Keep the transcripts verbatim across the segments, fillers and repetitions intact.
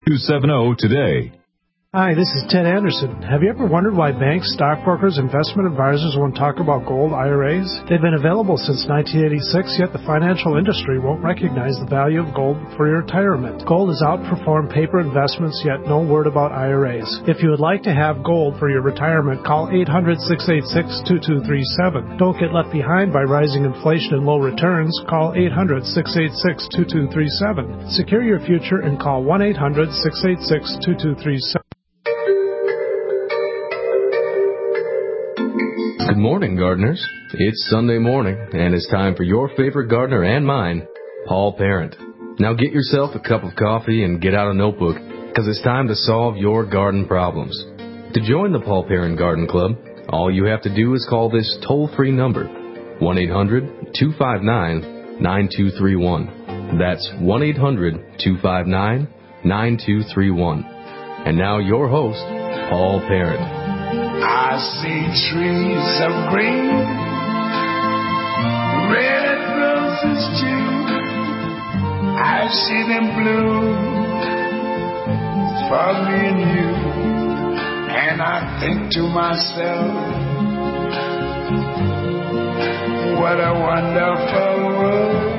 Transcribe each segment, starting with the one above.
two seven zero today. Hi, this is Ted Anderson. Have you ever wondered why banks, stockbrokers, investment advisors won't talk about gold I R As? They've been available since nineteen eighty-six, yet the financial industry won't recognize the value of gold for your retirement. Gold has outperformed paper investments, yet no word about I R As. If you would like to have gold for your retirement, call eight hundred, six eight six, two two three seven. Don't get left behind by rising inflation and low returns. Call eight hundred, six eight six, two two three seven. Secure your future and call one eight hundred, six eight six, two two three seven. Good morning, gardeners. It's Sunday morning, and it's time for your favorite gardener and mine, Paul Parent. Now get yourself a cup of coffee and get out a notebook, because it's time to solve your garden problems. To join the Paul Parent Garden Club, all you have to do is call this toll-free number, one eight hundred, two five nine, nine two three one. That's one eight hundred, two five nine, nine two three one. And now your host, Paul Parent. I see trees of green, red roses too. I see them bloom for me and you. And I think to myself, what a wonderful world.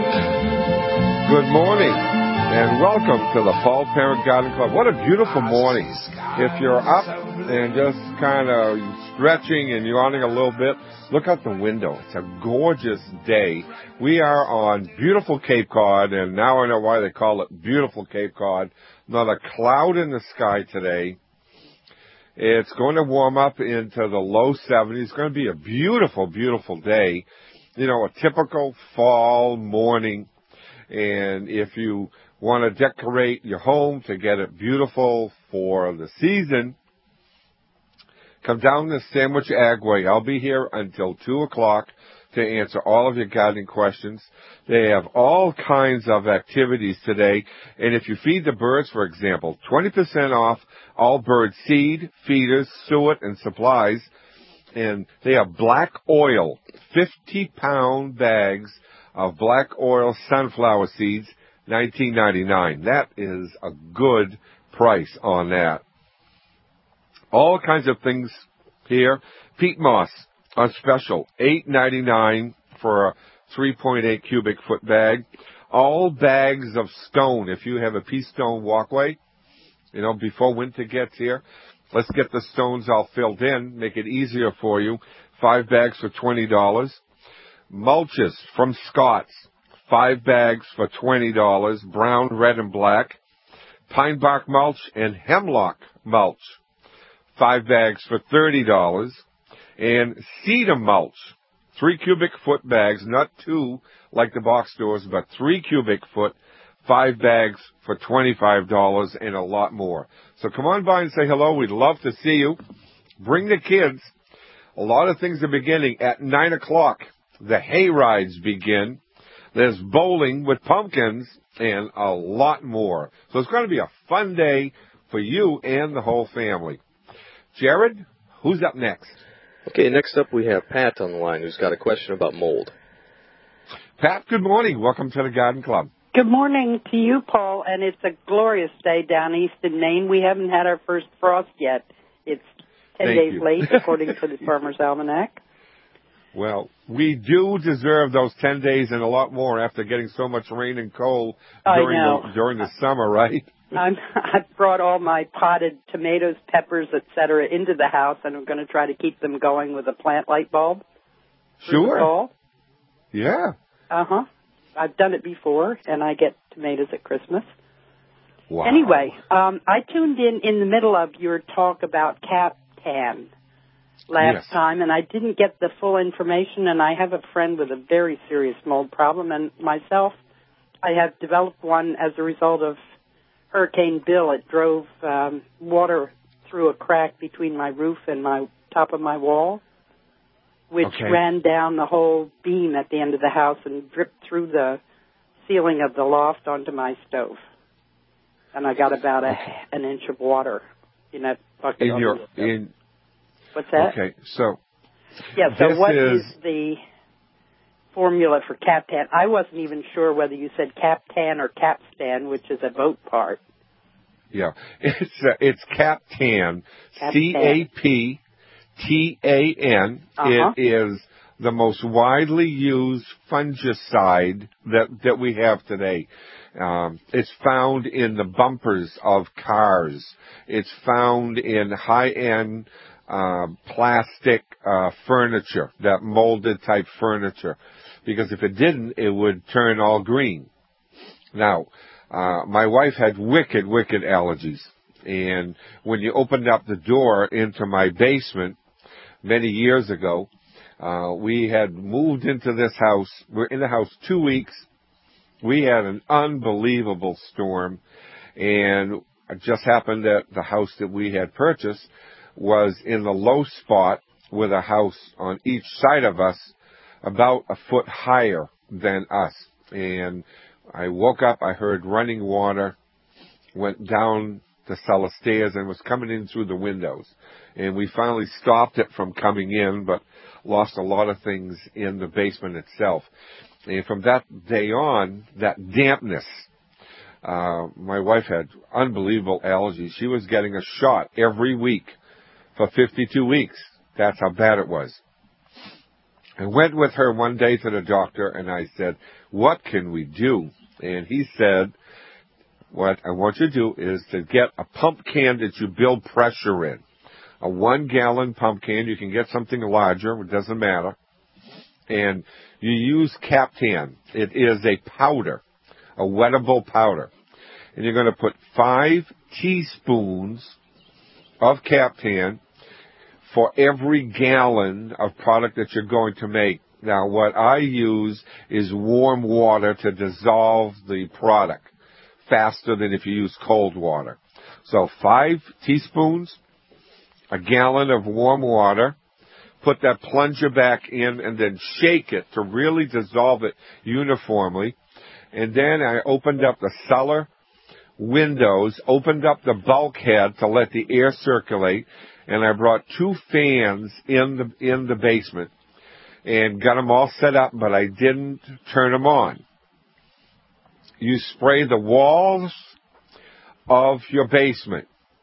Good morning, and welcome to the Paul Parent Garden Club. What a beautiful morning. If you're up and just kind of stretching and yawning a little bit, look out the window. It's a gorgeous day. We are on beautiful Cape Cod, and now I know why they call it beautiful Cape Cod. Not a cloud in the sky today. It's going to warm up into the low seventies. It's going to be a beautiful, beautiful day. You know, a typical fall morning. And if you want to decorate your home to get it beautiful for the season, come down to Sandwich Agway. I'll be here until two o'clock to answer all of your gardening questions. They have all kinds of activities today. And if you feed the birds, for example, twenty percent off all bird seed, feeders, suet, and supplies. And they have black oil, fifty pound bags of black oil sunflower seeds, nineteen ninety-nine. That is a good price on that. All kinds of things here. Peat moss on special, eight ninety-nine for a three point eight cubic foot bag. All bags of stone. If you have a pea stone walkway, you know, before winter gets here, let's get the stones all filled in, make it easier for you. Five bags for twenty dollars. Mulches from Scott's, five bags for twenty dollars, brown, red, and black. Pine bark mulch and hemlock mulch, five bags for thirty dollars. And cedar mulch, three cubic foot bags, not two like the box stores, but three cubic foot, five bags for twenty-five dollars, and a lot more. So come on by and say hello. We'd love to see you. Bring the kids. A lot of things are beginning at nine o'clock. The hay rides begin. There's bowling with pumpkins and a lot more. So it's going to be a fun day for you and the whole family. Jared, who's up next? Okay, next up we have Pat on the line who's got a question about mold. Pat, good morning. Welcome to the Garden Club. Good morning to you, Paul, and it's a glorious day down east in Maine. We haven't had our first frost yet. It's ten Thank days you. late, according to the Farmer's Almanac. Well, we do deserve those ten days and a lot more after getting so much rain and cold during, I know. The, during the summer, right? I'm, I've brought all my potted tomatoes, peppers, et cetera, into the house, and I'm going to try to keep them going with a plant light bulb. Sure. Yeah. Uh-huh. I've done it before, and I get tomatoes at Christmas. Wow. Anyway, um, I tuned in in the middle of your talk about cap tan last yes. time, and I didn't get the full information, and I have a friend with a very serious mold problem, and myself, I have developed one as a result of Hurricane Bill. It drove um, water through a crack between my roof and my top of my wall, which okay. ran down the whole beam at the end of the house and dripped through the ceiling of the loft onto my stove. And I got about a, okay. an inch of water in that bucket. In your, in, What's that? Okay, so yeah. So what is, is the formula for Captan? I wasn't even sure whether you said Captan or Capstan, which is a boat part. Yeah, it's uh, it's Captan, C A P T A N. Uh-huh. It is the most widely used fungicide that that we have today. Um, it's found in the bumpers of cars. It's found in high-end uh, plastic uh, furniture, that molded type furniture, because if it didn't, it would turn all green. Now, Uh, my wife had wicked, wicked allergies. And when you opened up the door into my basement many years ago, uh, we had moved into this house. We're in the house two weeks. We had an unbelievable storm. And it just happened that the house that we had purchased was in the low spot with a house on each side of us about a foot higher than us. And I woke up, I heard running water, went down the cellar stairs and was coming in through the windows. And we finally stopped it from coming in, but lost a lot of things in the basement itself. And from that day on, that dampness, uh, my wife had unbelievable allergies. She was getting a shot every week for fifty-two weeks. That's how bad it was. I went with her one day to the doctor and I said, what can we do? And he said, what I want you to do is to get a pump can that you build pressure in. A one gallon pump can. You can get something larger. It doesn't matter. And you use Captan. It is a powder, a wettable powder. And you're going to put five teaspoons of Captan for every gallon of product that you're going to make. Now, what I use is warm water to dissolve the product faster than if you use cold water. So five teaspoons, a gallon of warm water, put that plunger back in and then shake it to really dissolve it uniformly. And then I opened up the cellar windows, opened up the bulkhead to let the air circulate, and I brought two fans in the in the basement and got them all set up, but I didn't turn them on. You spray the walls of your basement.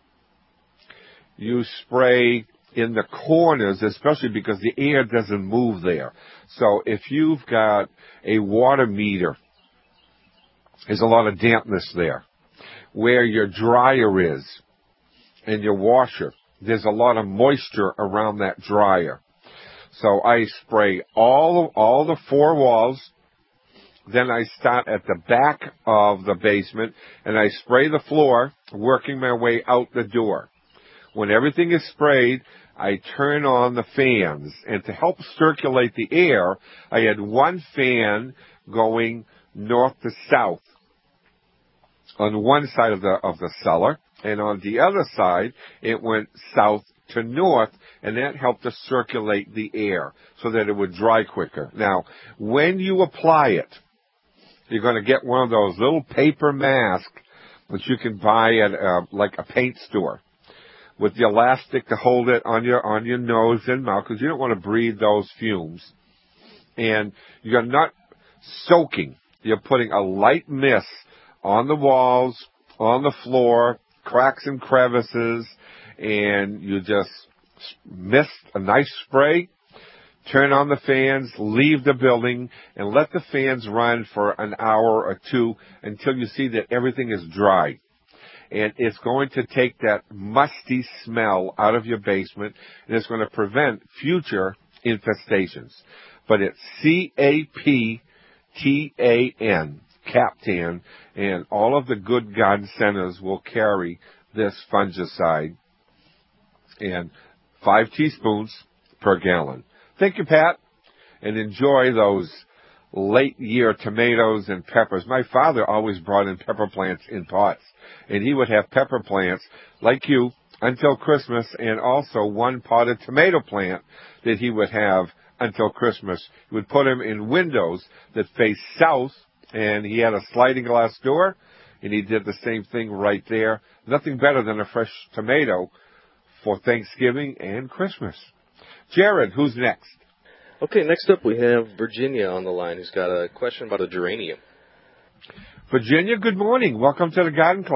You spray in the corners, especially because the air doesn't move there. So if you've got a water meter, there's a lot of dampness there. Where your dryer is and your washer, there's a lot of moisture around that dryer. So I spray all all the four walls. Then I start at the back of the basement and I spray the floor, working my way out the door. When everything is sprayed, I turn on the fans. And to help circulate the air, I had one fan going north to south on one side of the of the cellar, and on the other side, it went south to north, and that helped to circulate the air so that it would dry quicker. Now, when you apply it, you're going to get one of those little paper masks that you can buy at uh, like a paint store with the elastic to hold it on your on your nose and mouth, because you don't want to breathe those fumes. And you're not soaking. You're putting a light mist on the walls, on the floor, cracks and crevices, and you just mist a nice spray, turn on the fans, leave the building, and let the fans run for an hour or two until you see that everything is dry. And it's going to take that musty smell out of your basement, and it's going to prevent future infestations. But it's C A P T A N, Captan, and all of the good garden centers will carry this fungicide, and five teaspoons per gallon. Thank you, Pat, and enjoy those late year tomatoes and peppers. My father always brought in pepper plants in pots, and he would have pepper plants like you until Christmas, and also one potted tomato plant that he would have until Christmas. He would put them in windows that face south, and he had a sliding glass door, and he did the same thing right there. Nothing better than a fresh tomato for Thanksgiving and Christmas. Jared, who's next? Okay, next up we have Virginia on the line, who's got a question about a geranium. Virginia, good morning. Welcome to the Garden Club.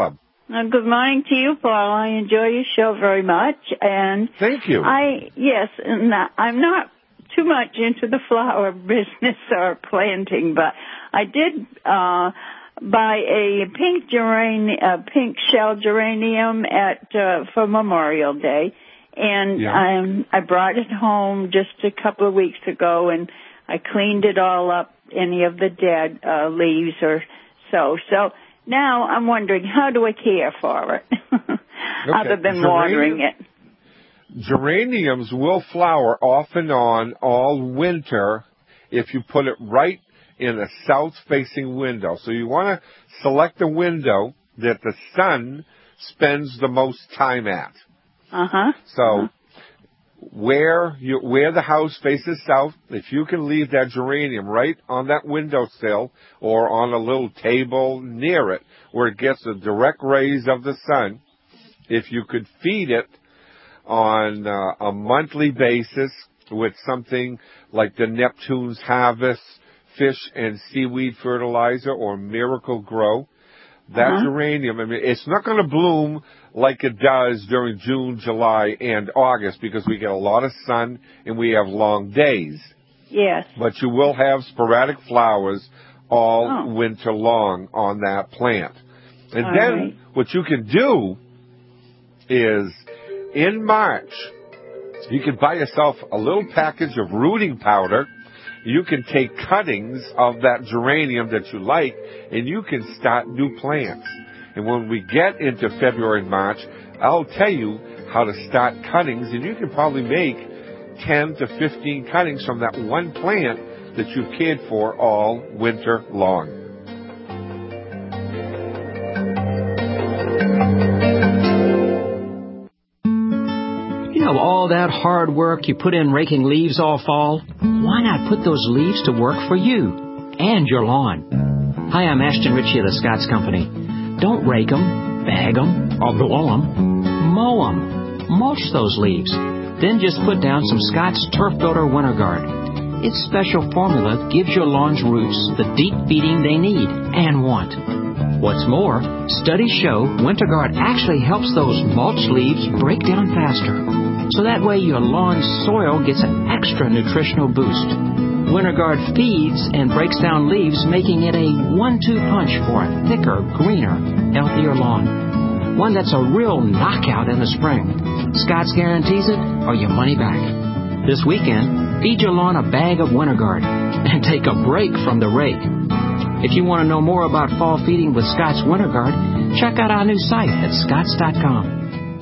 Uh, good morning to you, Paul. I enjoy your show very much. And Thank you. I, yes, and I'm not too much into the flower business or planting, but I did uh, buy a pink geranium, a pink shell geranium at uh, for Memorial Day, and yeah. um, I brought it home just a couple of weeks ago, and I cleaned it all up, any of the dead uh, leaves or so. So now I'm wondering, how do I care for it okay. other than Geranium, watering it? Geraniums will flower off and on all winter if you put it right in a south-facing window. So you want to select a window that the sun spends the most time at. Uh-huh. So uh-huh. where you where the house faces south, if you can leave that geranium right on that windowsill or on a little table near it where it gets the direct rays of the sun, if you could feed it on uh, a monthly basis with something like the Neptune's Harvest fish and seaweed fertilizer or Miracle Grow, that uh-huh. geranium, I mean, it's not going to bloom like it does during June, July, and August because we get a lot of sun and we have long days. Yes. But you will have sporadic flowers all oh. winter long on that plant. And all then right. what you can do is in March, you can buy yourself a little package of rooting powder. You can take cuttings of that geranium that you like, and you can start new plants. And when we get into February and March, I'll tell you how to start cuttings, and you can probably make ten to fifteen cuttings from that one plant that you've cared for all winter long. You know, all that hard work you put in raking leaves all fall, why not put those leaves to work for you and your lawn? Hi, I'm Ashton Ritchie of the Scotts Company. Don't rake them, bag them, or blow them. Mow them. Mulch those leaves. Then just put down some Scotts Turf Builder Winter Guard. Its special formula gives your lawn's roots the deep feeding they need and want. What's more, studies show Winter Guard actually helps those mulch leaves break down faster. So that way your lawn's soil gets an extra nutritional boost. Winter Guard feeds and breaks down leaves, making it a one two punch for a thicker, greener, healthier lawn. One that's a real knockout in the spring. Scotts guarantees it or your money back. This weekend, feed your lawn a bag of Winter Guard and take a break from the rake. If you want to know more about fall feeding with Scotts Winter Guard, check out our new site at scotts dot com.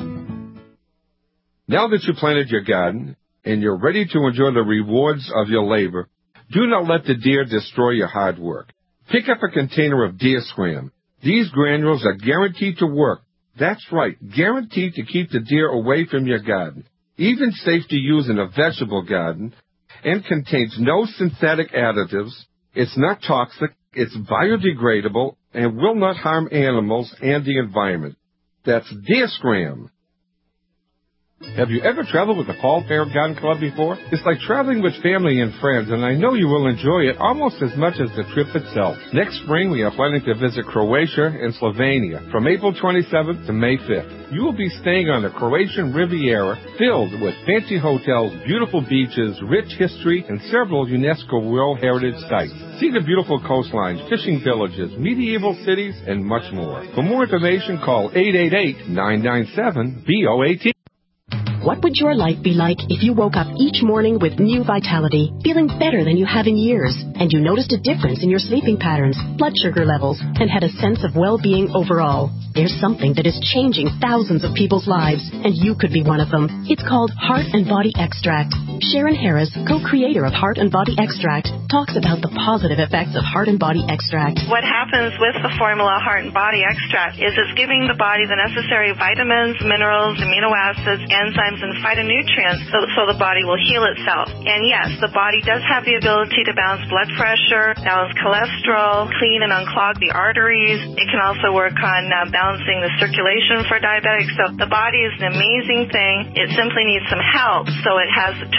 Now that you planted your garden and you're ready to enjoy the rewards of your labor, do not let the deer destroy your hard work. Pick up a container of Deer Scram. These granules are guaranteed to work. That's right, guaranteed to keep the deer away from your garden. Even safe to use in a vegetable garden, and contains no synthetic additives. It's not toxic, it's biodegradable, and will not harm animals and the environment. That's Deer Scram. Have you ever traveled with the Paul Parent Garden Club before? It's like traveling with family and friends, and I know you will enjoy it almost as much as the trip itself. Next spring, we are planning to visit Croatia and Slovenia from April twenty-seventh to May fifth. You will be staying on the Croatian Riviera, filled with fancy hotels, beautiful beaches, rich history, and several UNESCO World Heritage Sites. See the beautiful coastlines, fishing villages, medieval cities, and much more. For more information, call eight eight eight, nine nine seven, B O A T. What would your life be like if you woke up each morning with new vitality, feeling better than you have in years, and you noticed a difference in your sleeping patterns, blood sugar levels, and had a sense of well-being overall? There's something that is changing thousands of people's lives, and you could be one of them. It's called Heart and Body Extract. Sharon Harris, co-creator of Heart and Body Extract, talks about the positive effects of Heart and Body Extract. What happens with the formula Heart and Body Extract is it's giving the body the necessary vitamins, minerals, amino acids, enzymes, and phytonutrients so, so the body will heal itself. And yes, the body does have the ability to balance blood pressure, balance cholesterol, clean and unclog the arteries. It can also work on uh, balancing the circulation for diabetics. So the body is an amazing thing. It simply needs some help. So it has the tools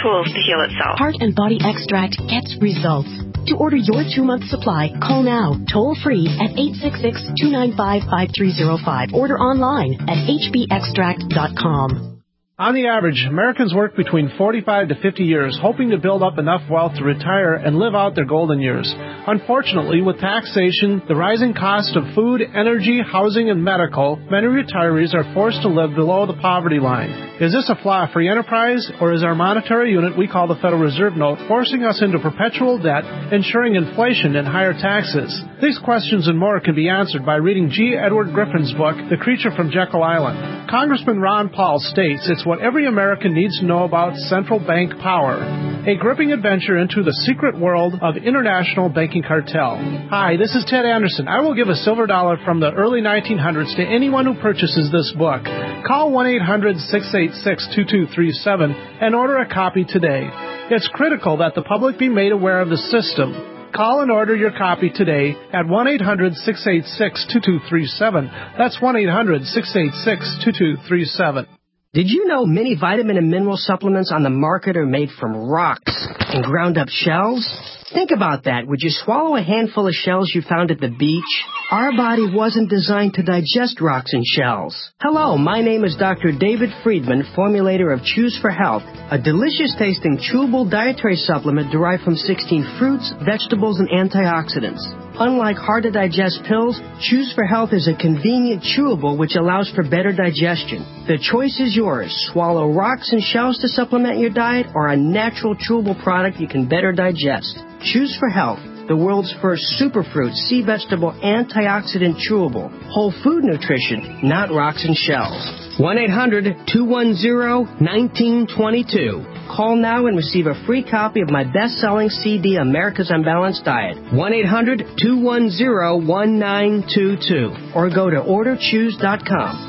tools to heal itself. Heart and Body Extract gets results. To order your two-month supply, call now, toll-free at eight six six, two nine five, five three zero five. Order online at h b extract dot com. On the average, Americans work between forty-five to fifty years, hoping to build up enough wealth to retire and live out their golden years. Unfortunately, with taxation, the rising cost of food, energy, housing, and medical, many retirees are forced to live below the poverty line. Is this a flaw-free enterprise, or is our monetary unit we call the Federal Reserve Note forcing us into perpetual debt, ensuring inflation and higher taxes? These questions and more can be answered by reading G. Edward Griffin's book, The Creature from Jekyll Island. Congressman Ron Paul states it's what every American needs to know about central bank power. A gripping adventure into the secret world of international banking cartel. Hi, this is Ted Anderson. I will give a silver dollar from the early nineteen hundreds to anyone who purchases this book. Call one eight hundred, six eight six, two two three seven and order a copy today. It's critical that the public be made aware of the system. Call and order your copy today at one eight hundred, six eight six, two two three seven. That's one eight hundred, six eight six, two two three seven. Did you know many vitamin and mineral supplements on the market are made from rocks and ground up shells? Think about that. Would you swallow a handful of shells you found at the beach? Our body wasn't designed to digest rocks and shells. Hello, my name is Doctor David Friedman, formulator of Choose for Health, a delicious-tasting chewable dietary supplement derived from sixteen fruits, vegetables, and antioxidants. Unlike hard-to-digest pills, Choose for Health is a convenient chewable which allows for better digestion. The choice is yours. Swallow rocks and shells to supplement your diet or a natural chewable product you can better digest. Choose for Health, the world's first superfruit, sea vegetable, antioxidant chewable. Whole food nutrition, not rocks and shells. one eight hundred, two one zero, one nine two two. Call now and receive a free copy of my best-selling C D, America's Unbalanced Diet. one eight hundred, two one zero, one nine two two. Or go to order choose dot com.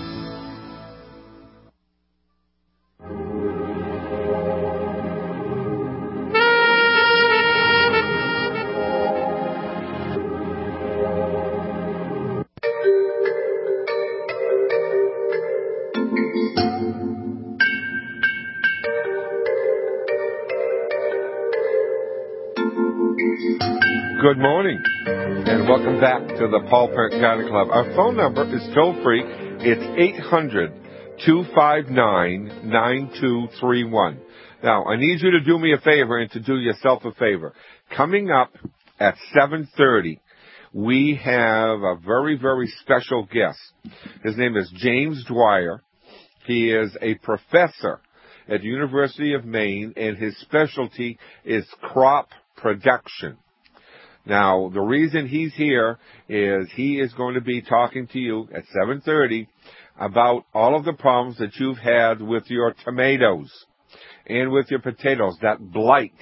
Good morning, and welcome back to the Paul Parent Garden Club. Our phone number is toll-free. It's eight hundred, two five nine, nine two three one. Now, I need you to do me a favor and to do yourself a favor. Coming up at seven thirty, we have a very, very special guest. His name is James Dwyer. He is a professor at the University of Maine, and his specialty is crop production. Now, the reason he's here is he is going to be talking to you at seven thirty about all of the problems that you've had with your tomatoes and with your potatoes, that blight.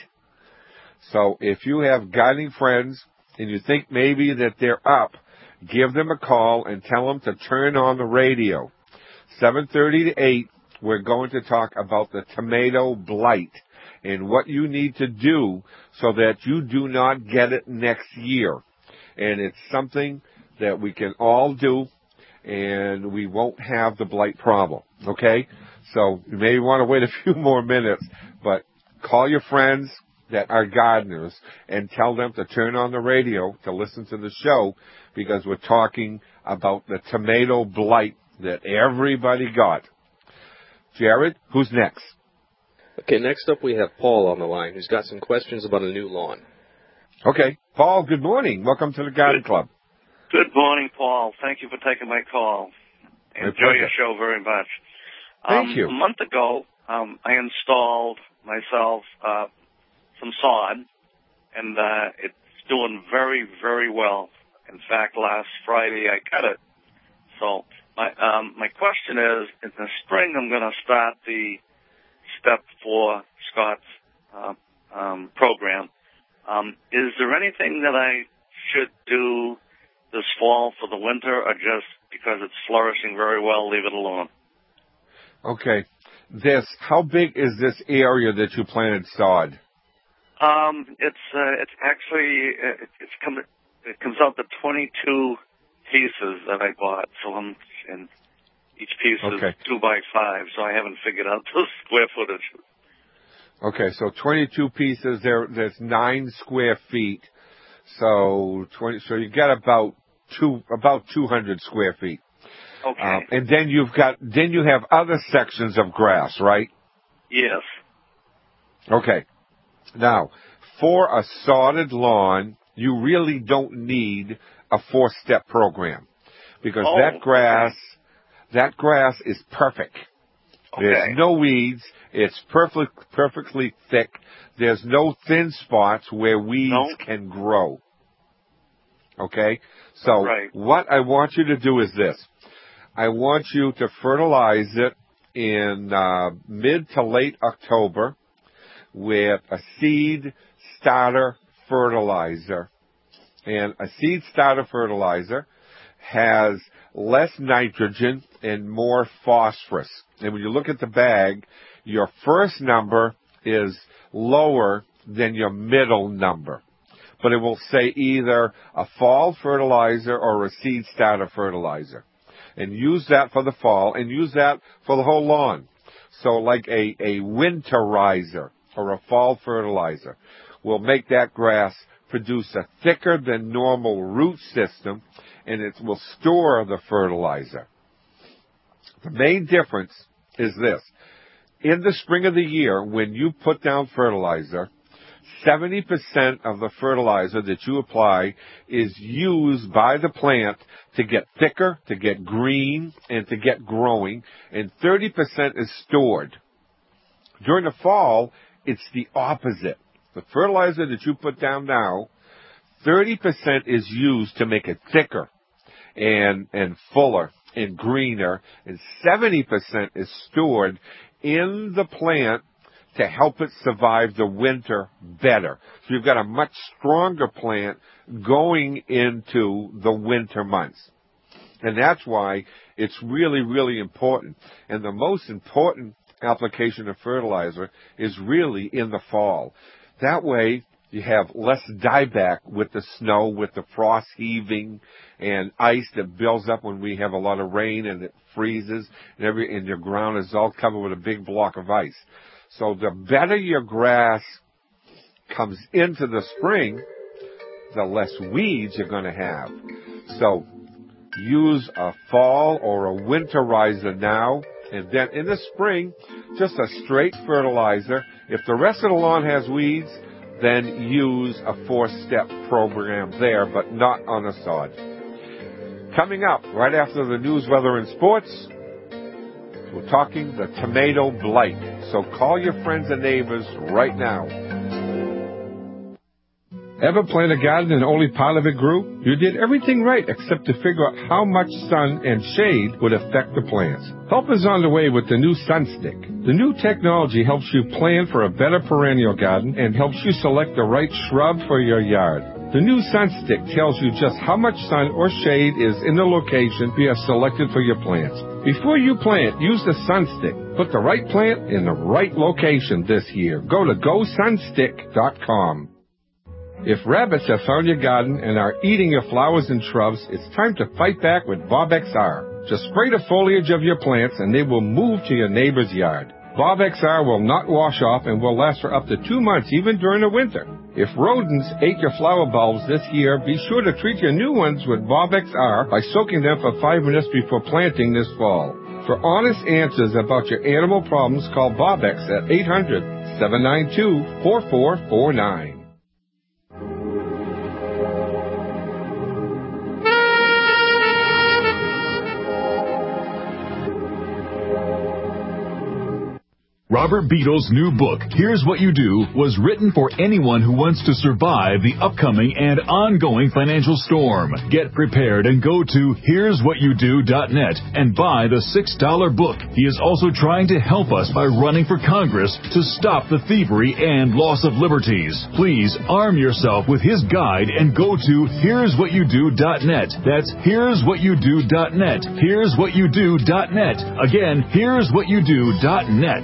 So if you have gardening friends and you think maybe that they're up, give them a call and tell them to turn on the radio. seven thirty to eight, we're going to talk about the tomato blight and what you need to do so that you do not get it next year. And it's something that we can all do, and we won't have the blight problem, okay? So you may want to wait a few more minutes, but call your friends that are gardeners and tell them to turn on the radio to listen to the show, because we're talking about the tomato blight that everybody got. Jared, who's next? Okay, next up we have Paul on the line, who's got some questions about a new lawn. Okay. Paul, good morning. Welcome to the Garden good, Club. Good morning, Paul. Thank you for taking my call. I enjoy your show very much. Thank um, you. A month ago, um, I installed myself uh, some sod, and uh, it's doing very, very well. In fact, last Friday I cut it. So my um, my question is, in the spring I'm going to start the Step four Scott's uh, um, program. Um, is there anything that I should do this fall for the winter, or just because it's flourishing very well, leave it alone? Okay. This, how big is this area that you planted sod? Um, it's uh, it's actually it, it's come it comes out to twenty-two pieces that I bought. So I'm in. Each piece okay. is two by five, so I haven't figured out the square footage. Okay, so twenty-two pieces. There, there's nine square feet. So twenty. So you got about two, about two hundred square feet. Okay. Um, and then you've got, then you have other sections of grass, right? Yes. Okay. Now, for a sodded lawn, you really don't need a four-step program because Oh, that grass, okay. that grass is perfect. Okay. There's no weeds. It's perfect, perfectly thick. There's no thin spots where weeds No. can grow. Okay? So Right. what I want you to do is this. I want you to fertilize it in uh, mid to late October with a seed starter fertilizer. And a seed starter fertilizer has less nitrogen and more phosphorus. And when you look at the bag, your first number is lower than your middle number. But it will say either a fall fertilizer or a seed starter fertilizer. And use that for the fall and use that for the whole lawn. So like a, a winterizer or a fall fertilizer will make that grass produce a thicker than normal root system, and it will store the fertilizer. The main difference is this. In the spring of the year, when you put down fertilizer, seventy percent of the fertilizer that you apply is used by the plant to get thicker, to get green, and to get growing, and thirty percent is stored. During the fall, it's the opposite. The fertilizer that you put down now, thirty percent is used to make it thicker and, and fuller and greener, and seventy percent is stored in the plant to help it survive the winter better. So you've got a much stronger plant going into the winter months. And that's why it's really, really important. And the most important application of fertilizer is really in the fall. That way you have less dieback with the snow, with the frost heaving and ice that builds up when we have a lot of rain and it freezes and every and your ground is all covered with a big block of ice. So the better your grass comes into the spring, the less weeds you're going to have. So use a fall or a winterizer now, and then in the spring, just a straight fertilizer. If the rest of the lawn has weeds, then use a four-step program there, but not on a sod. Coming up, right after the news, weather, and sports, we're talking the tomato blight. So call your friends and neighbors right now. Ever plant a garden and only part of it grew? You did everything right except to figure out how much sun and shade would affect the plants. Help is on the way with the new Sunstick. The new technology helps you plan for a better perennial garden and helps you select the right shrub for your yard. The new Sunstick tells you just how much sun or shade is in the location you have selected for your plants. Before you plant, use the Sunstick. Put the right plant in the right location this year. Go to go sunstick dot com. If rabbits have found your garden and are eating your flowers and shrubs, it's time to fight back with Bob X R. Just spray the foliage of your plants and they will move to your neighbor's yard. Bob X R will not wash off and will last for up to two months, even during the winter. If rodents ate your flower bulbs this year, be sure to treat your new ones with Bob X R by soaking them for five minutes before planting this fall. For honest answers about your animal problems, call Bob X at eight hundred, seven nine two, four four four nine. Robert Beadle's new book, Here's What You Do, was written for anyone who wants to survive the upcoming and ongoing financial storm. Get prepared and go to here's what you do dot net and buy the six dollar book. He is also trying to help us by running for Congress to stop the thievery and loss of liberties. Please arm yourself with his guide and go to here's what you do dot net. That's here's what you do dot net. here's what you do dot net. Again, here's what you do dot net. When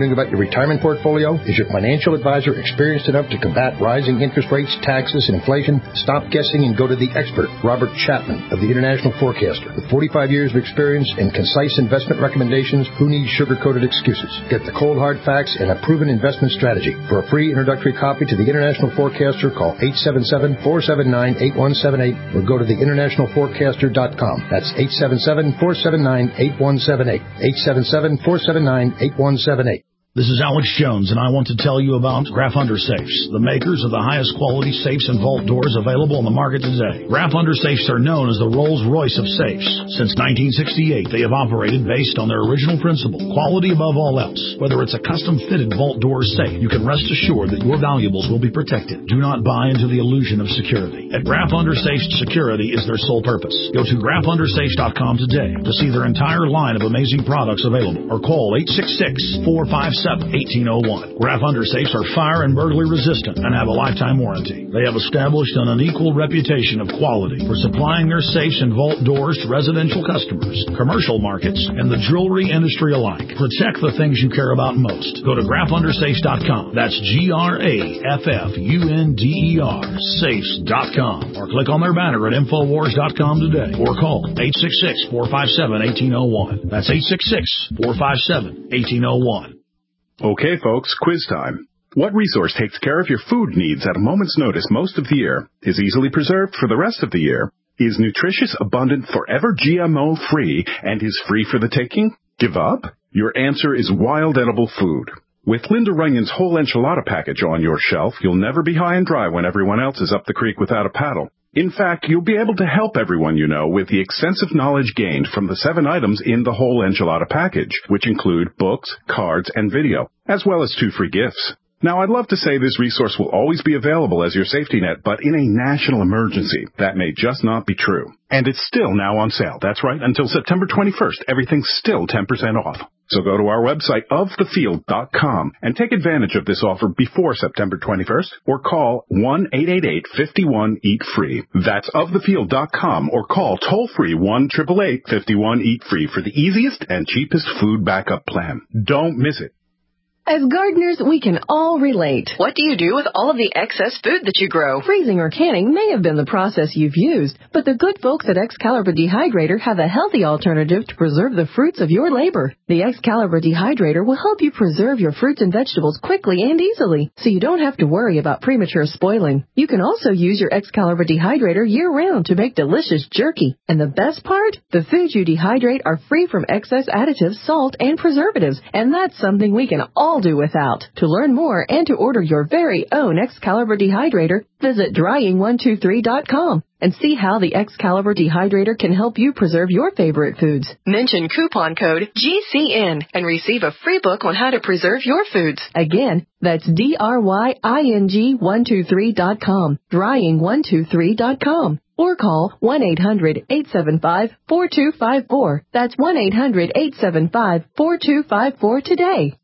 Wondering about your retirement portfolio? Is your financial advisor experienced enough to combat rising interest rates, taxes, and inflation? Stop guessing and go to the expert, Robert Chapman of the International Forecaster. With forty-five years of experience and concise investment recommendations, who needs sugar-coated excuses? Get the cold hard facts and a proven investment strategy. For a free introductory copy to the International Forecaster, call eight seven seven, four seven nine, eight one seven eight or go to the international forecaster dot com. That's eight seven seven, four seven nine, eight one seven eight. eight seven seven, four seven nine, eight one seven eight. This is Alex Jones, and I want to tell you about Graf Undersafes, the makers of the highest quality safes and vault doors available on the market today. Graf Undersafes are known as the Rolls-Royce of safes. Since nineteen sixty-eight, they have operated based on their original principle, quality above all else. Whether it's a custom-fitted vault door safe, you can rest assured that your valuables will be protected. Do not buy into the illusion of security. At Graf Undersafes, security is their sole purpose. Go to graf undersafes dot com today to see their entire line of amazing products available, or call eight six six, four five seven, eighteen oh one. Graf Undersafes are fire and burglary resistant and have a lifetime warranty. They have established an unequal reputation of quality for supplying their safes and vault doors to residential customers, commercial markets, and the jewelry industry alike. Protect the things you care about most. Go to graf undersafes dot com. That's G R A F F U N D E R, safes dot com. Or click on their banner at infowars dot com today. Or call eight six six, four five seven, one eight oh one. That's eight six six, four five seven, one eight oh one. Okay, folks, quiz time. What resource takes care of your food needs at a moment's notice most of the year, is easily preserved for the rest of the year, is nutritious, abundant, forever G M O-free, and is free for the taking? Give up? Your answer is wild edible food. With Linda Runyon's whole enchilada package on your shelf, you'll never be high and dry when everyone else is up the creek without a paddle. In fact, you'll be able to help everyone you know with the extensive knowledge gained from the seven items in the whole enchilada package, which include books, cards, and video, as well as two free gifts. Now, I'd love to say this resource will always be available as your safety net, but in a national emergency, that may just not be true. And it's still now on sale. That's right, until September twenty-first. Everything's still ten percent off. So go to our website, of the field dot com, and take advantage of this offer before September twenty-first, or call one eight eight eight, five one, eat free. That's of the field dot com, or call toll-free one eight eight eight, five one, eat free for the easiest and cheapest food backup plan. Don't miss it. As gardeners, we can all relate. What do you do with all of the excess food that you grow? Freezing or canning may have been the process you've used, but the good folks at Excalibur Dehydrator have a healthy alternative to preserve the fruits of your labor. The Excalibur Dehydrator will help you preserve your fruits and vegetables quickly and easily, so you don't have to worry about premature spoiling. You can also use your Excalibur Dehydrator year-round to make delicious jerky. And the best part? The foods you dehydrate are free from excess additives, salt, and preservatives, and that's something we can all do without. To learn more and to order your very own Excalibur Dehydrator, visit drying one two three dot com and see how the Excalibur Dehydrator can help you preserve your favorite foods. Mention coupon code G C N and receive a free book on how to preserve your foods. Again, that's D R Y I N G one two three dot com, drying one two three dot com. Or call one eight hundred, eight seven five, four two five four. That's one eight hundred, eight seven five, four two five four today.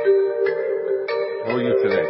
How are you today?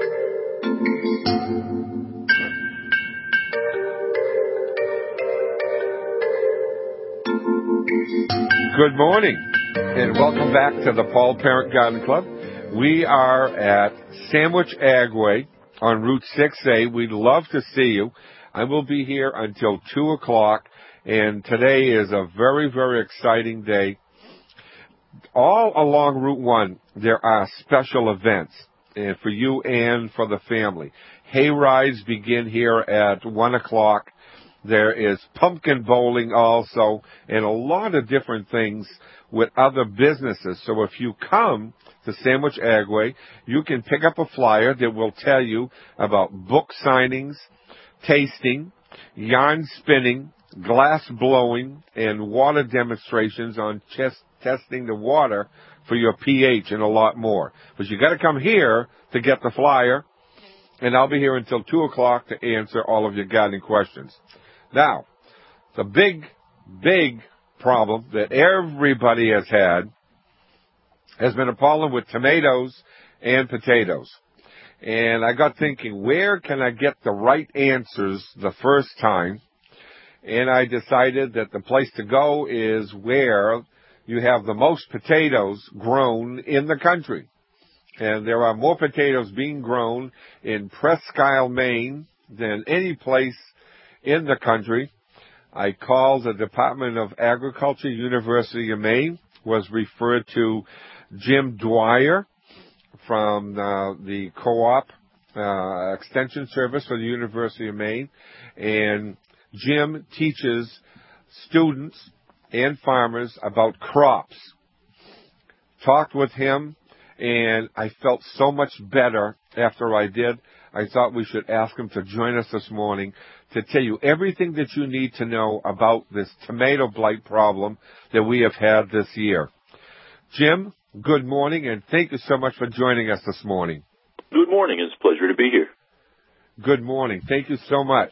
Good morning, and welcome back to the Paul Parent Garden Club. We are at Sandwich Agway on Route six A. We'd love to see you. I will be here until two o'clock, and today is a very, very exciting day. All along Route one, there are special events, and for you and for the family. Hay rides begin here at one o'clock. There is pumpkin bowling also, and a lot of different things with other businesses. So if you come to Sandwich Agway, you can pick up a flyer that will tell you about book signings, tasting, yarn spinning, glass blowing, and water demonstrations on chest testing the water for your pH and a lot more. But you got to come here to get the flyer, and I'll be here until two o'clock to answer all of your gardening questions. Now, the big, big problem that everybody has had has been a problem with tomatoes and potatoes. And I got thinking, where can I get the right answers the first time? And I decided that the place to go is where you have the most potatoes grown in the country. and there are more potatoes being grown in Presque Isle, Maine than any place in the country. I called the Department of Agriculture, University of Maine, was referred to Jim Dwyer from uh, the co-op uh, extension service for the University of Maine, and Jim teaches students and farmers about crops. Talked with him, and I felt so much better after I did. I thought we should ask him to join us this morning to tell you everything that you need to know about this tomato blight problem that we have had this year. Jim, good morning, and thank you so much for joining us this morning. Good morning. It's a pleasure to be here. Good morning. Thank you so much.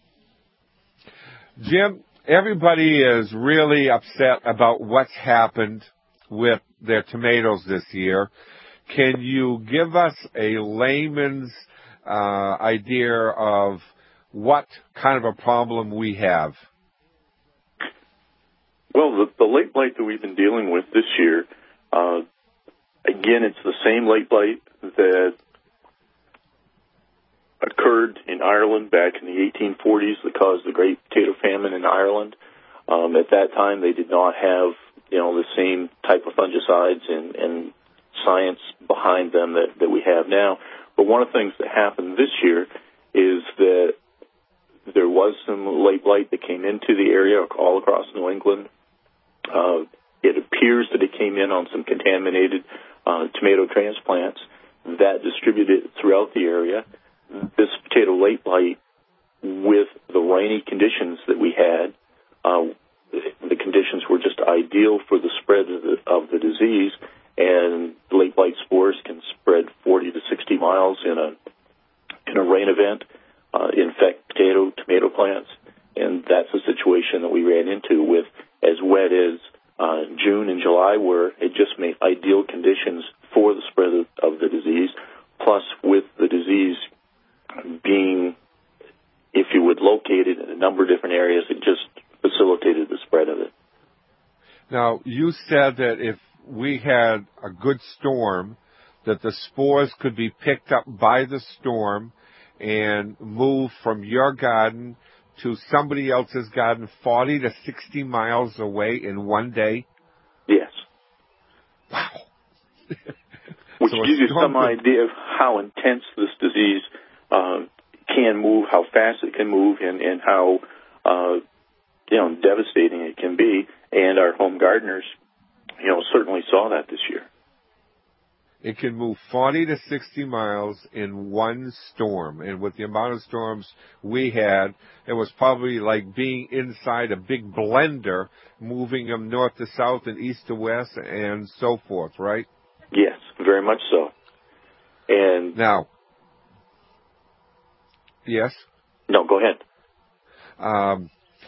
Jim, everybody is really upset about what's happened with their tomatoes this year. Can you give us a layman's uh, idea of what kind of a problem we have? Well, the, the late blight that we've been dealing with this year, uh, again, it's the same late blight that occurred in Ireland back in the eighteen forties that caused the Great Potato Famine in Ireland. Um, at that time, they did not have, you know, the same type of fungicides and, and science behind them that, that we have now. But one of the things that happened this year is that there was some late blight that came into the area all across New England. Uh, it appears that it came in on some contaminated uh, tomato transplants that distributed throughout the area. This potato late blight, with the rainy conditions that we had, uh, the conditions were just ideal for the spread of the, of the disease, and late blight spores can spread forty to sixty miles in a in a rain event, uh, infect potato, tomato plants, and that's the situation that we ran into with as wet as uh, June and July were. It just made ideal conditions for the spread of, of the disease, plus with the disease being, if you would, located in a number of different areas, it just facilitated the spread of it. Now, you said that if we had a good storm, that the spores could be picked up by the storm and moved from your garden to somebody else's garden forty to sixty miles away in one day? Yes. Wow. Which So gives you some could... idea of how intense this disease uh, can move, how fast it can move, and, and how uh, you know devastating it can be. And our home gardeners, you know, certainly saw that this year. It can move forty to sixty miles in one storm. And with the amount of storms we had, it was probably like being inside a big blender, moving them north to south and east to west and so forth, right? Yes, very much so. And now, yes? No, go ahead. Um,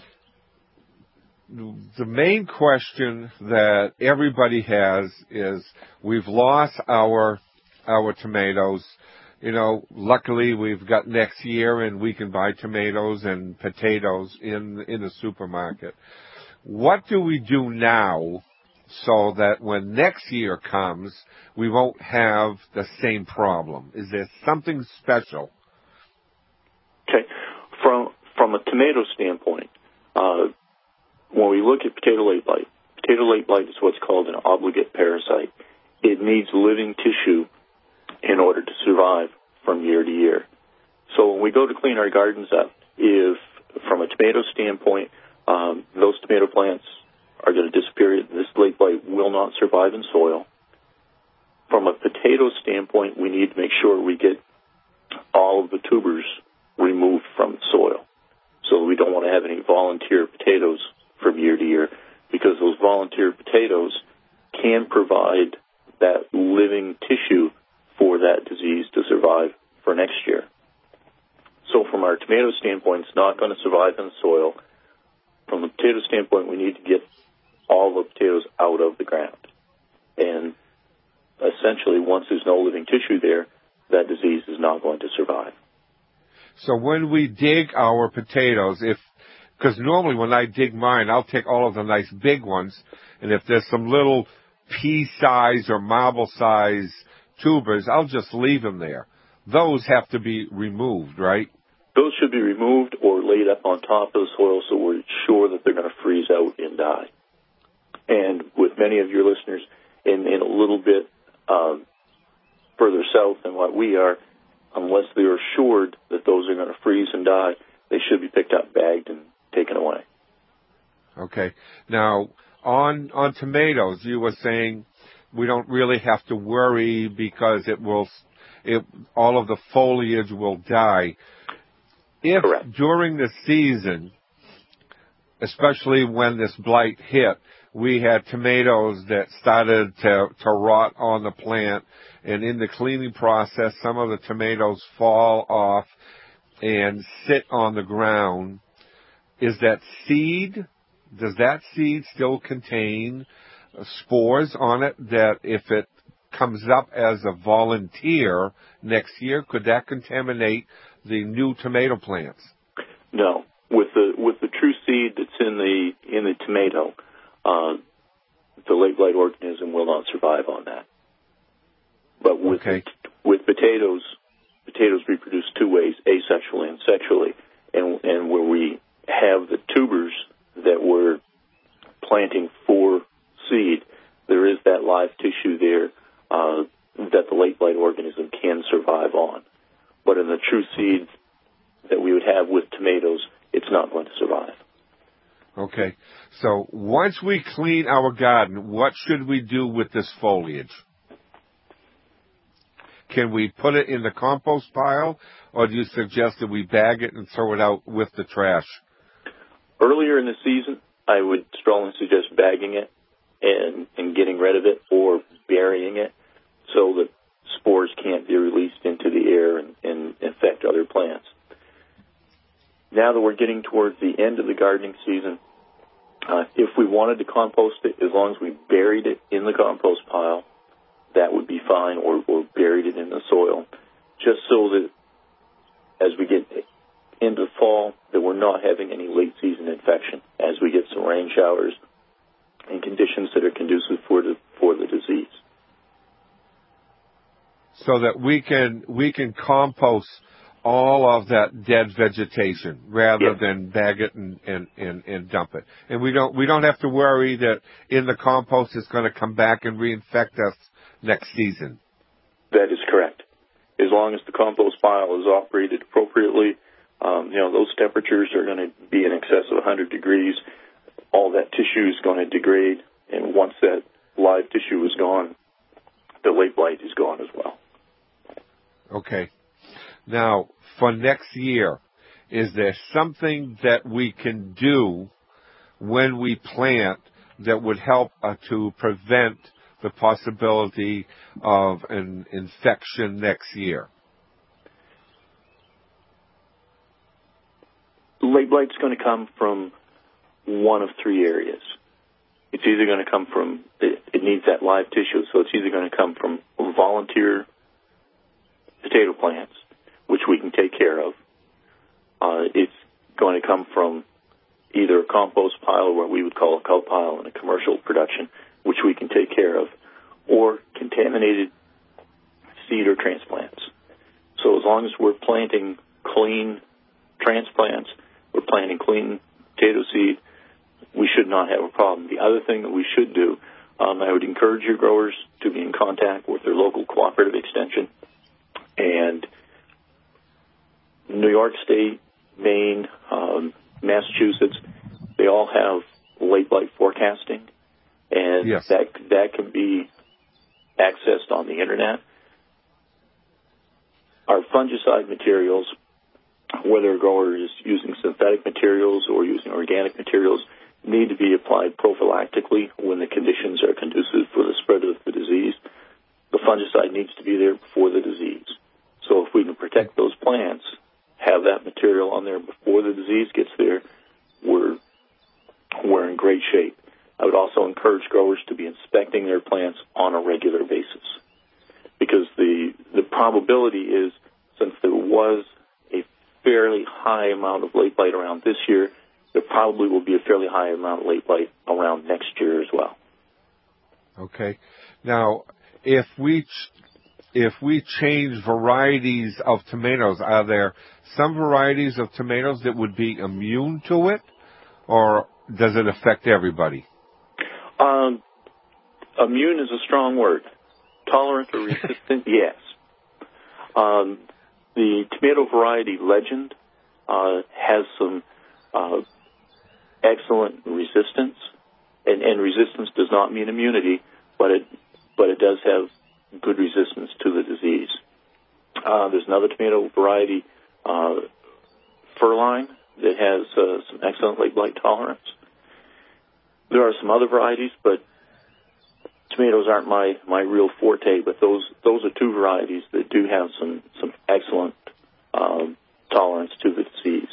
the main question that everybody has is we've lost our our tomatoes. You know, luckily we've got next year and we can buy tomatoes and potatoes in in the supermarket. What do we do now so that when next year comes, we won't have the same problem? Is there something special? Okay. From from a tomato standpoint, uh, when we look at potato late blight, potato late blight is what's called an obligate parasite. It needs living tissue in order to survive from year to year. So when we go to clean our gardens up, if from a tomato standpoint, um, those tomato plants are going to disappear. This late blight will not survive in soil. From a potato standpoint, we need to make sure we get all of the tubers removed from the soil. So we don't want to have any volunteer potatoes from year to year, because those volunteer potatoes can provide that living tissue for that disease to survive for next year. So from our tomato standpoint, it's not going to survive in the soil. From the potato standpoint, we need to get all the potatoes out of the ground. And essentially, once there's no living tissue there, that disease is not going to survive. So when we dig our potatoes, if because normally when I dig mine, I'll take all of the nice big ones, and if there's some little pea-size or marble-size tubers, I'll just leave them there. Those have to be removed, right? Those should be removed or laid up on top of the soil so we're sure that they're going to freeze out and die. And with many of your listeners in, in a little bit um, further south than what we are, unless they're assured that those are going to freeze and die, they should be picked up, bagged, and taken away. Okay. Now, on on tomatoes, you were saying we don't really have to worry because it will, it, all of the foliage will die. If Correct. During the season, especially when this blight hit, we had tomatoes that started to, to rot on the plant, and in the cleaning process, some of the tomatoes fall off and sit on the ground. Is that seed, does that seed still contain spores on it that if it comes up as a volunteer next year, could that contaminate the new tomato plants? No. With the with the true seed that's in the in the tomato, uh, the late blight organism will not survive on that. But with okay. with potatoes, potatoes reproduce two ways, asexually and sexually, and and where we have the tubers that we're planting for seed, there is that live tissue there uh, that the late blight organism can survive on. But in the true seeds that we would have with tomatoes, it's not going to survive. Okay. So once we clean our garden, what should we do with this foliage? Can we put it in the compost pile, or do you suggest that we bag it and throw it out with the trash? Earlier in the season, I would strongly suggest bagging it and, and getting rid of it, or burying it so that spores can't be released into the air and, and infect other plants. Now that we're getting towards the end of the gardening season, uh, if we wanted to compost it, as long as we buried it in the compost pile, that would be fine, or, or buried it in the soil, just so that as we get into fall, that we're not having any late season infection as we get some rain showers and conditions that are conducive for the for the disease. So that we can we can compost all of that dead vegetation rather yes. than bag it and, and, and, and dump it. And we don't we don't have to worry that in the compost it's going to come back and reinfect us next season. That is correct. As long as the compost pile is operated appropriately, um, you know, those temperatures are going to be in excess of one hundred degrees. All that tissue is going to degrade, and once that live tissue is gone, the late blight is gone as well. Okay. Now, for next year, is there something that we can do when we plant that would help uh, to prevent the possibility of an infection next year? Late blight's going to come from one of three areas. It's either going to come from, it, it needs that live tissue, so it's either going to come from volunteer potato plants, which we can take care of. Uh, it's going to come from either a compost pile, or what we would call a cow pile in a commercial production, which we can take care of, or contaminated seed or transplants. So as long as we're planting clean transplants, we're planting clean potato seed, we should not have a problem. The other thing that we should do, um, I would encourage your growers to be in contact with their local cooperative extension. And New York State, Maine, um, Massachusetts, they all have late blight forecasting, and yes. that that can be accessed on the internet. Our fungicide materials, whether a grower is using synthetic materials or using organic materials, need to be applied prophylactically when the conditions are conducive for the spread of the disease. The fungicide needs to be there before the disease. So if we can protect those plants, have that material on there before the disease gets there, we're we're in great shape. I would also encourage growers to be inspecting their plants on a regular basis, because the the probability is, since there was a fairly high amount of late blight around this year, there probably will be a fairly high amount of late blight around next year as well. Okay. Now, if we if we change varieties of tomatoes, are there some varieties of tomatoes that would be immune to it, or does it affect everybody? Um, immune is a strong word. Tolerant or resistant, yes. Um, the tomato variety Legend uh, has some uh, excellent resistance, and, and resistance does not mean immunity, but it but it does have good resistance to the disease. Uh, there's another tomato variety, uh, Furline, that has uh, some excellent late blight tolerance. There are some other varieties, but tomatoes aren't my, my real forte, but those those are two varieties that do have some, some excellent um, tolerance to the disease.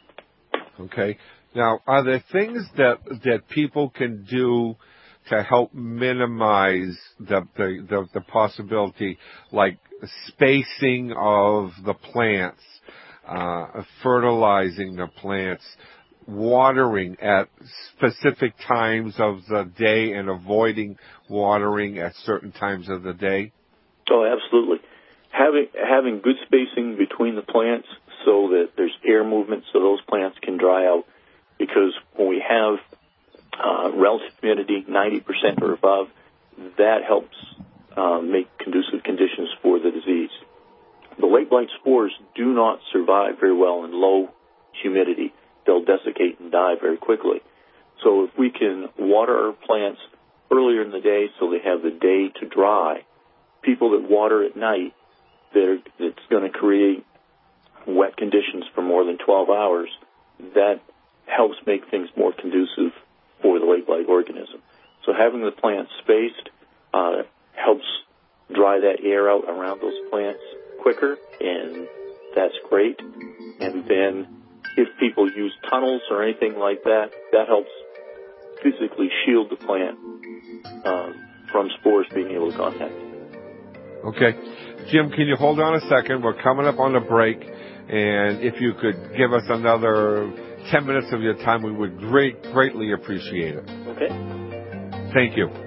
Okay. Now, are there things that that people can do to help minimize the the, the, the possibility, like spacing of the plants, uh, fertilizing the plants, watering at specific times of the day and avoiding watering at certain times of the day? Oh, absolutely. Having having good spacing between the plants so that there's air movement so those plants can dry out, because when we have uh, relative humidity, ninety percent or above, that helps uh, make conducive conditions for the disease. The late blight spores do not survive very well in low humidity. They'll desiccate and die very quickly. So if we can water our plants earlier in the day so they have the day to dry, people that water at night, it's going to create wet conditions for more than twelve hours. That helps make things more conducive for the late blight organism. So having the plants spaced uh, helps dry that air out around those plants quicker, and that's great. And then if people use tunnels or anything like that, that helps physically shield the plant um, from spores being able to contact it. Okay. Jim, can you hold on a second? We're coming up on the break, and if you could give us another ten minutes of your time, we would great, greatly appreciate it. Okay. Thank you.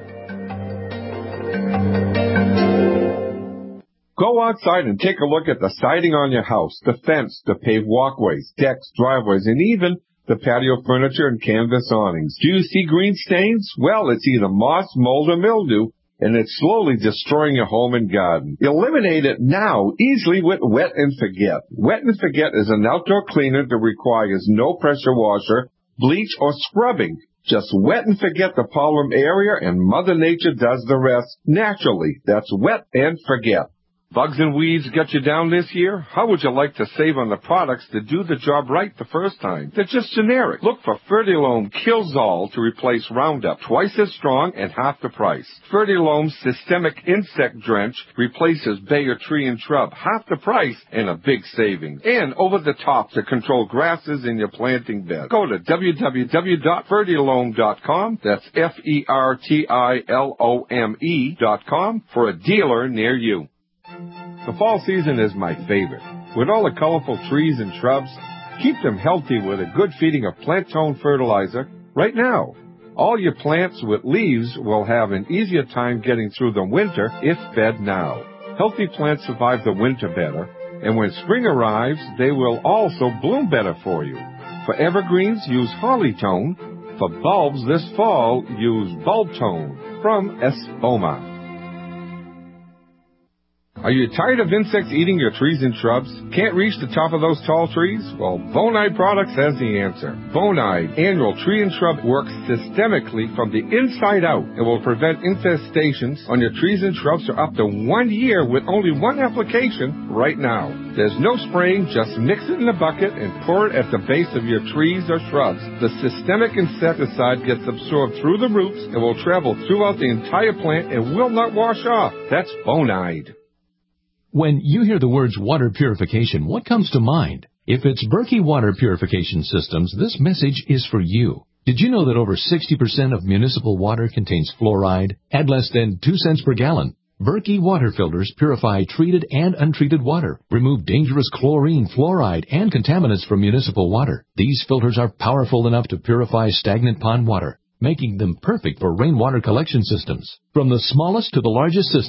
Go outside and take a look at the siding on your house, the fence, the paved walkways, decks, driveways, and even the patio furniture and canvas awnings. Do you see green stains? Well, it's either moss, mold, or mildew, and it's slowly destroying your home and garden. Eliminate it now easily with Wet and Forget. Wet and Forget is an outdoor cleaner that requires no pressure washer, bleach, or scrubbing. Just wet and forget the problem area, and Mother Nature does the rest naturally. That's Wet and Forget. Bugs and weeds get you down this year? How would you like to save on the products that do the job right the first time? They're just generic. Look for Fertilome Killzall to replace Roundup, twice as strong and half the price. Fertilome's Systemic Insect Drench replaces Bayer tree and shrub, half the price and a big savings. And over the top to control grasses in your planting bed. Go to w w w dot fertilome dot com. That's F E R T I L O M E dot com for a dealer near you. The fall season is my favorite. With all the colorful trees and shrubs, keep them healthy with a good feeding of Plant Tone fertilizer right now. All your plants with leaves will have an easier time getting through the winter if fed now. Healthy plants survive the winter better, and when spring arrives, they will also bloom better for you. For evergreens, use Holly Tone. For bulbs this fall, use Bulb Tone from Espoma. Are you tired of insects eating your trees and shrubs? Can't reach the top of those tall trees? Well, Bonide Products has the answer. Bonide Annual Tree and Shrub works systemically from the inside out and will prevent infestations on your trees and shrubs for up to one year with only one application right now. There's no spraying, just mix it in a bucket and pour it at the base of your trees or shrubs. The systemic insecticide gets absorbed through the roots and will travel throughout the entire plant and will not wash off. That's Bonide. When you hear the words water purification, what comes to mind? If it's Berkey Water Purification Systems, this message is for you. Did you know that over sixty percent of municipal water contains fluoride at less than two cents per gallon? Berkey water filters purify treated and untreated water, remove dangerous chlorine, fluoride, and contaminants from municipal water. These filters are powerful enough to purify stagnant pond water, making them perfect for rainwater collection systems. From the smallest to the largest systems,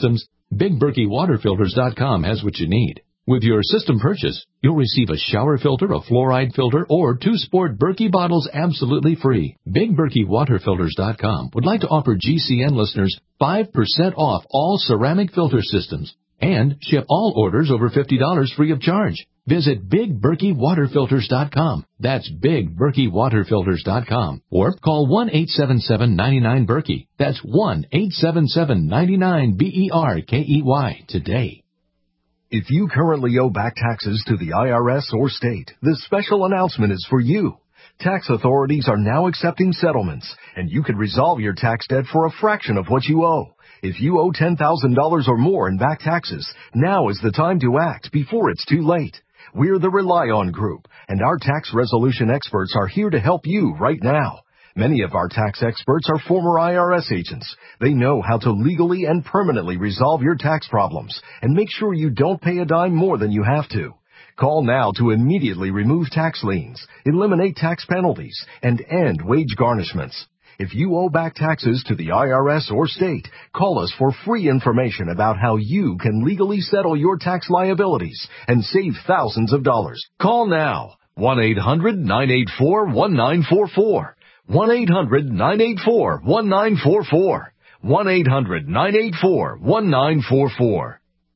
Big Berkey Water Filters dot com has what you need. With your system purchase, you'll receive a shower filter, a fluoride filter, or two sport Berkey bottles absolutely free. Big Berkey Water Filters dot com would like to offer G C N listeners five percent off all ceramic filter systems and ship all orders over fifty dollars free of charge. Visit Big Berkey Water Filters dot com. That's Big Berkey Water Filters dot com. Or call one eight seven seven, nine nine, Berkey. That's one eight seven seven, nine nine, B E R K E Y today. If you currently owe back taxes to the I R S or state, this special announcement is for you. Tax authorities are now accepting settlements, and you can resolve your tax debt for a fraction of what you owe. If you owe ten thousand dollars or more in back taxes, now is the time to act before it's too late. We're the Rely On Group, and our tax resolution experts are here to help you right now. Many of our tax experts are former I R S agents. They know how to legally and permanently resolve your tax problems and make sure you don't pay a dime more than you have to. Call now to immediately remove tax liens, eliminate tax penalties, and end wage garnishments. If you owe back taxes to the I R S or state, call us for free information about how you can legally settle your tax liabilities and save thousands of dollars. Call now, one eight hundred, nine eight four, one nine four four. one eight hundred, nine eight four, one nine four four. one eight hundred, nine eight four, one nine four four.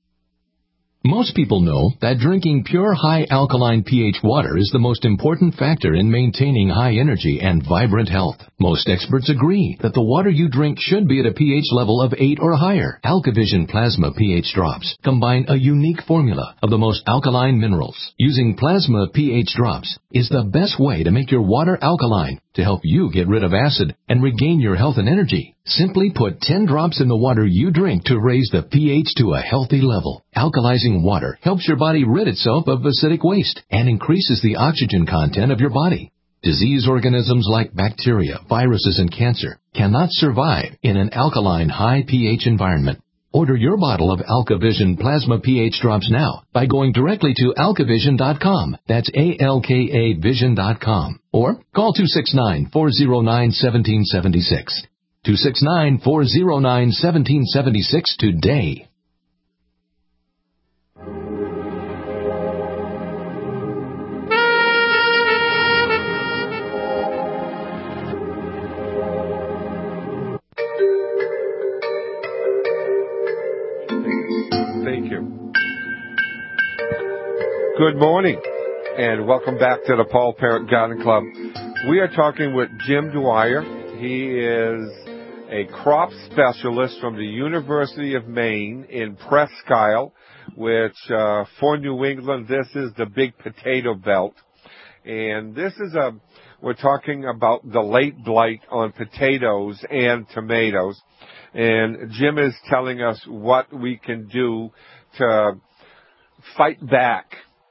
Most people know that drinking pure high alkaline pH water is the most important factor in maintaining high energy and vibrant health. Most experts agree that the water you drink should be at a pH level of eight or higher. AlkaVision Plasma pH drops combine a unique formula of the most alkaline minerals. Using Plasma pH drops is the best way to make your water alkaline to help you get rid of acid and regain your health and energy. Simply put ten drops in the water you drink to raise the pH to a healthy level. Alkalizing water helps your body rid itself of acidic waste and increases the oxygen content of your body. Disease organisms like bacteria, viruses, and cancer cannot survive in an alkaline high pH environment. Order your bottle of AlkaVision Plasma pH drops now by going directly to alka vision dot com. That's A L K A vision dot com. Or call two six nine, four zero nine, one seven seven six. two six nine, four zero nine, one seven seven six today. Thank you. Good morning, and welcome back to the Paul Parent Garden Club. We are talking with Jim Dwyer. He is a crop specialist from the University of Maine in Presque Isle, which uh, for New England, this is the big potato belt. And this is a, we're talking about the late blight on potatoes and tomatoes. And Jim is telling us what we can do to fight back.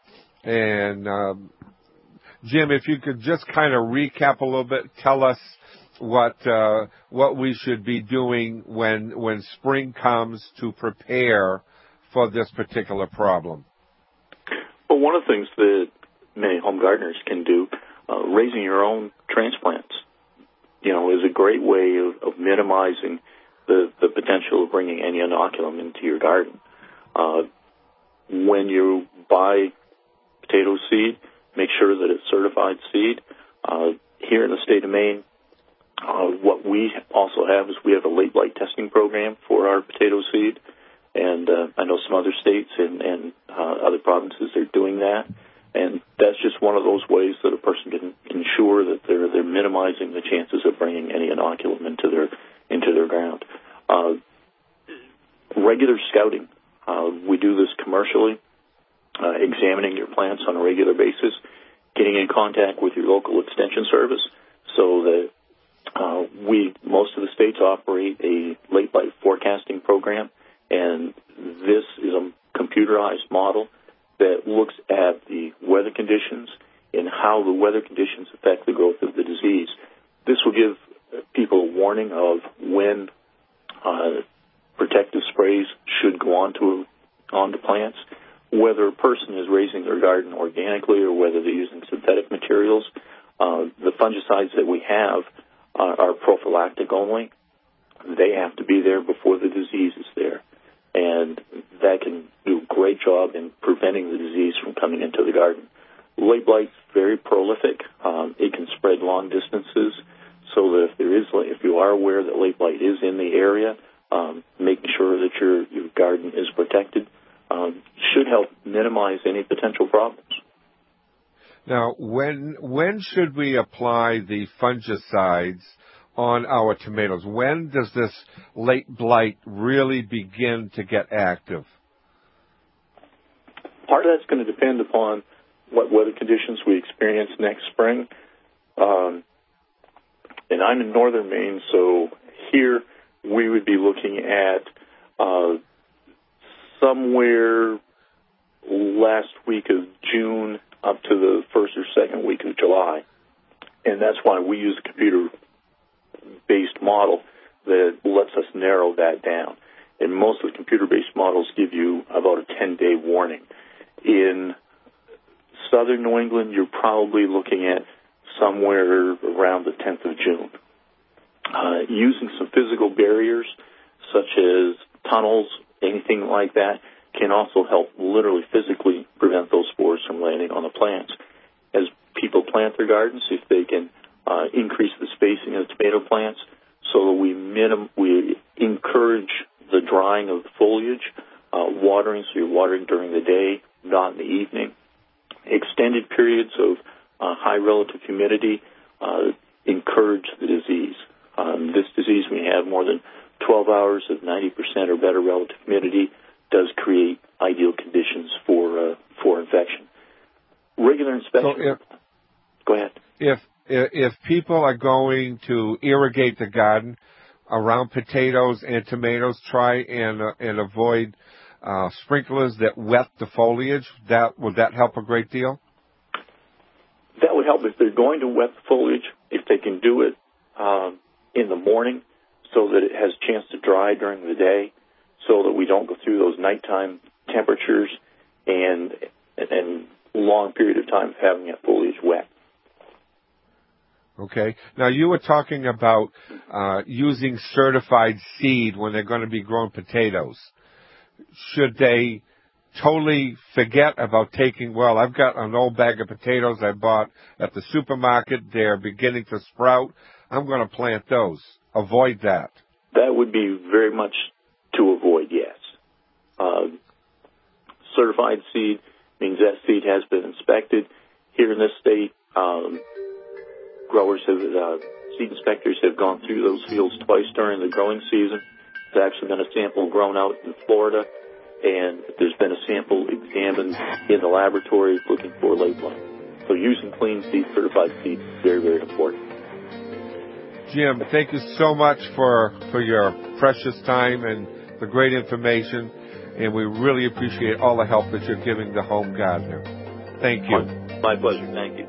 And um, Jim, if you could just kind of recap a little bit, tell us what uh, what we should be doing when when spring comes to prepare for this particular problem. Well, one of the things that many home gardeners can do, uh, raising your own transplants, you know, is a great way of, of minimizing the, the potential of bringing any inoculum into your garden. Uh, when you buy potato seed, make sure that it's certified seed. Uh, here in the state of Maine, uh, what we also have is we have a late blight testing program for our potato seed, and uh, I know some other states and, and uh, other provinces are doing that, and that's just one of those ways that a person can ensure that they're they're minimizing the chances of bringing any inoculum into their into their ground. Uh, regular scouting, uh, we do this commercially. Uh, examining your plants on a regular basis, getting in contact with your local extension service so that uh, we, most of the states operate a late blight forecasting program, and this is a computerized model that looks at the weather conditions and how the weather conditions affect the growth of the disease. This will give people a warning of when uh, protective sprays should go onto, onto plants, whether a person is raising their garden organically or whether they're using synthetic materials. Uh, the fungicides that we have uh, are prophylactic only. They have to be there before the disease is there. And job in preventing the disease from coming into the garden. Late blight's very prolific. Um, it can spread long distances, so that if there is, if you are aware that late blight is in the area, um, making sure that your your garden is protected um, should help minimize any potential problems. Now, when when should we apply the fungicides on our tomatoes? When does this late blight really begin to get active? Part of that's going to depend upon what weather conditions we experience next spring. Um, and I'm in northern Maine, so here we would be looking at uh, somewhere last week of June up to the first or second week of July. And that's why we use a computer-based model that lets us narrow that down. And most of the computer-based models give you about a ten-day warning. In southern New England, you're probably looking at somewhere around the tenth of June. Uh, using some physical barriers, such as tunnels, anything like that, can also help literally physically prevent those spores from landing on the plants. As people plant their gardens, if they can uh, increase the spacing of the tomato plants so that we minim- we encourage the drying of the foliage, uh, watering, so you're watering during the day, not in the evening. Extended periods of uh, high relative humidity uh, encourage the disease. Um, this disease, when you have more than twelve hours of ninety percent or better relative humidity, does create ideal conditions for uh, for infection. Regular inspection. So if, go ahead. If if people are going to irrigate the garden around potatoes and tomatoes, try and uh, and avoid uh, sprinklers that wet the foliage. That would that help a great deal? That would help if they're going to wet the foliage. If they can do it um, in the morning, so that it has a chance to dry during the day, so that we don't go through those nighttime temperatures and and long period of time of having that foliage wet. Okay. Now, you were talking about uh, using certified seed when they're going to be growing potatoes. Should they totally forget about taking, well, I've got an old bag of potatoes I bought at the supermarket. They're beginning to sprout. I'm going to plant those. Avoid that. That would be very much to avoid, yes. Uh, certified seed means that seed has been inspected. Here in this state, um, growers have, uh, seed inspectors have gone through those fields twice during the growing season. There's actually been a sample grown out in Florida, and there's been a sample examined in the laboratory looking for late blight. So using clean seed, certified seed is very, very important. Jim, thank you so much for, for your precious time and the great information, and we really appreciate all the help that you're giving the home gardener. Thank you. My pleasure. Thank you.